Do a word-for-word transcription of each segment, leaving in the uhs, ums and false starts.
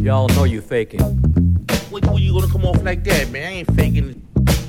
Y'all know you faking. When, when you gonna come off like that, man? I ain't faking it.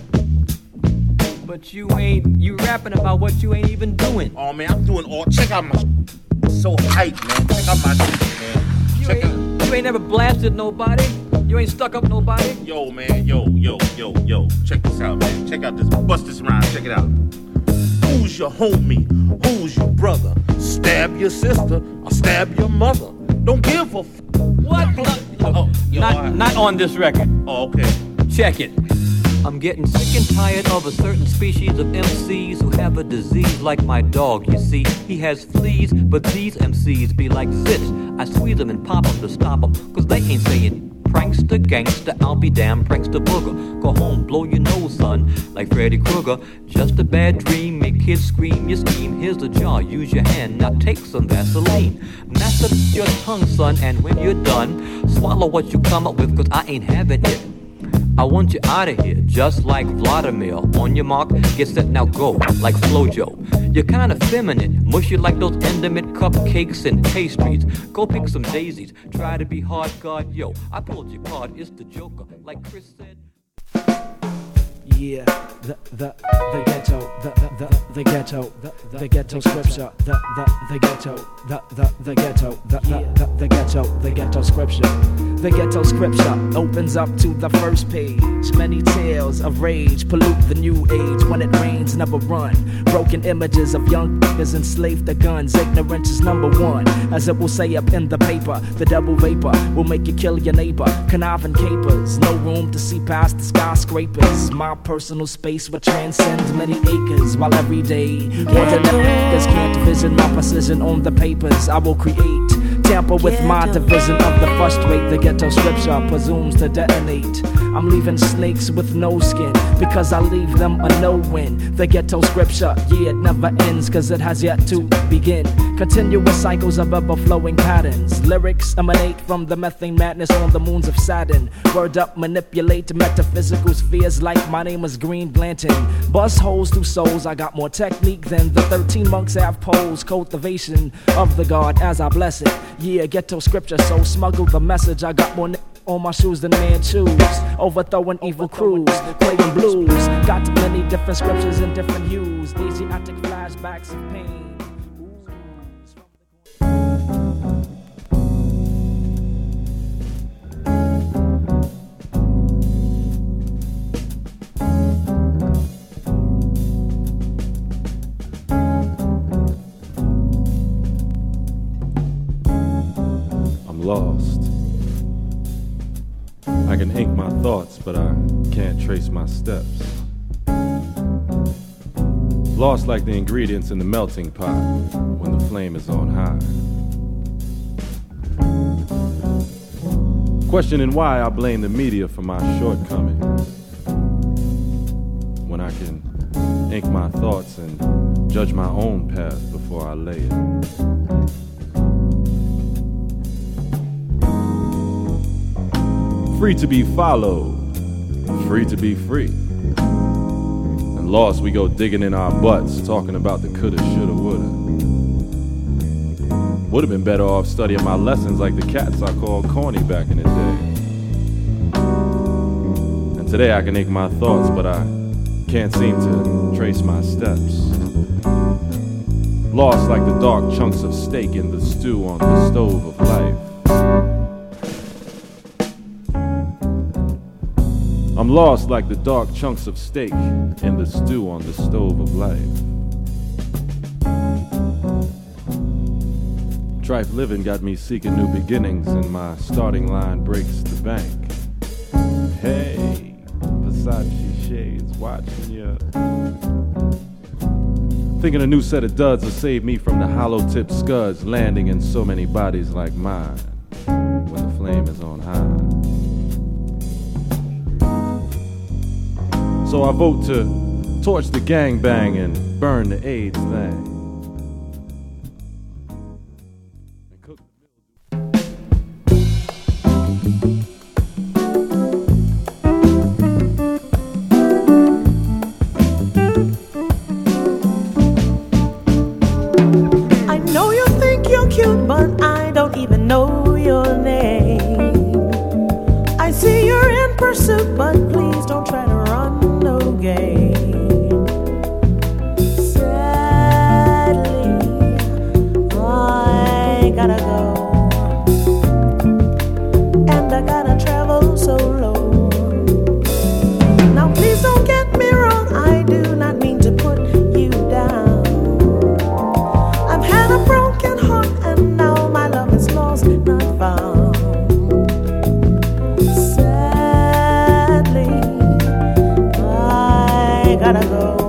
But you ain't, you rapping about what you ain't even doing. Oh man, I'm doing all, check out my so hype, man. Check out my shit, man. You Check ain't, out. you ain't never blasted nobody. You ain't stuck up nobody. Yo, man, yo, yo, yo, yo. Check this out, man. Check out this, bust this rhyme, check it out. Who's your homie? Who's your brother? Stab your sister or stab your mother. Don't give a f- What? Oh, yo, not, I- not on this record. Oh, okay. Check it. I'm getting sick and tired of a certain species of M Cs who have a disease like my dog, you see. He has fleas, but these M Cs be like zits. I squeeze them and pop them to stop them, cause they ain't saying prankster, gangster, I'll be damn prankster booger. Go home, blow your nose, son, like Freddy Krueger. Just a bad dream, make kids scream, you scheme. Here's the jar, use your hand, now take some Vaseline. Master your tongue, son, and when you're done, swallow what you come up with, cause I ain't having it. I want you out of here, just like Vladimir. On your mark, get set, now go, like Flojo. You're kinda feminine, mushy like those Endermint cupcakes and pastries. Go pick some daisies, try to be hard guard. Yo, I pulled your card, it's the Joker, like Chris said. Yeah, the the the ghetto, the the the, the ghetto, the the ghetto scripture, the the the ghetto, the the the ghetto, the the the, the ghetto, the ghetto scripture. The ghetto scripture opens up to the first page. Many tales of rage pollute the new age. When it rains, never run. Broken images of young niggas enslaved to guns. Ignorance is number one, as it will say up in the paper. The double vapor will make you kill your neighbor. Conniving capers, no room to see past the skyscrapers. My personal space will transcend many acres. While every day, ordinary niggas can't visit my precision on the papers. I will create. Tamper with my division of the frustrate. The ghetto scripture presumes to detonate. I'm leaving snakes with no skin because I leave them a no-win. The ghetto scripture, yeah, it never ends cause it has yet to begin. Continuous cycles of ever-flowing patterns. Lyrics emanate from the methane madness on the moons of Saturn. Word up, manipulate metaphysical spheres like my name is Green Blanton. Bust holes through souls, I got more technique than the thirteen monks have posed. Cultivation of the God as I bless it. Yeah, ghetto scripture, so smuggle the message. I got more n- on my shoes than man choose. Overthrowing evil crews, playing blues. Got many different scriptures in different hues. Asiatic flashbacks of pain. I'm lost. I can ink my thoughts, but I can't trace my steps. Lost like the ingredients in the melting pot when the flame is on high. Questioning why I blame the media for my shortcomings, when I can ink my thoughts and judge my own path before I lay it. Free to be followed, free to be free. And lost, we go digging in our butts, talking about the coulda, shoulda, woulda. Would have been better off studying my lessons like the cats I called corny back in the day. And today I can ink my thoughts, but I can't seem to trace my steps. Lost like the dark chunks of steak in the stew on the stove of life. I'm lost like the dark chunks of steak in the stew on the stove of life. Trife living got me seeking new beginnings, and my starting line breaks the bank. Hey, Versace shades watching ya. Thinking a new set of duds will save me from the hollow-tipped scuds landing in so many bodies like mine when the flame is on high. So I vote to torch the gangbang and burn the AIDS thing. I know you think you're cute, but I don't even know your name. gotta go.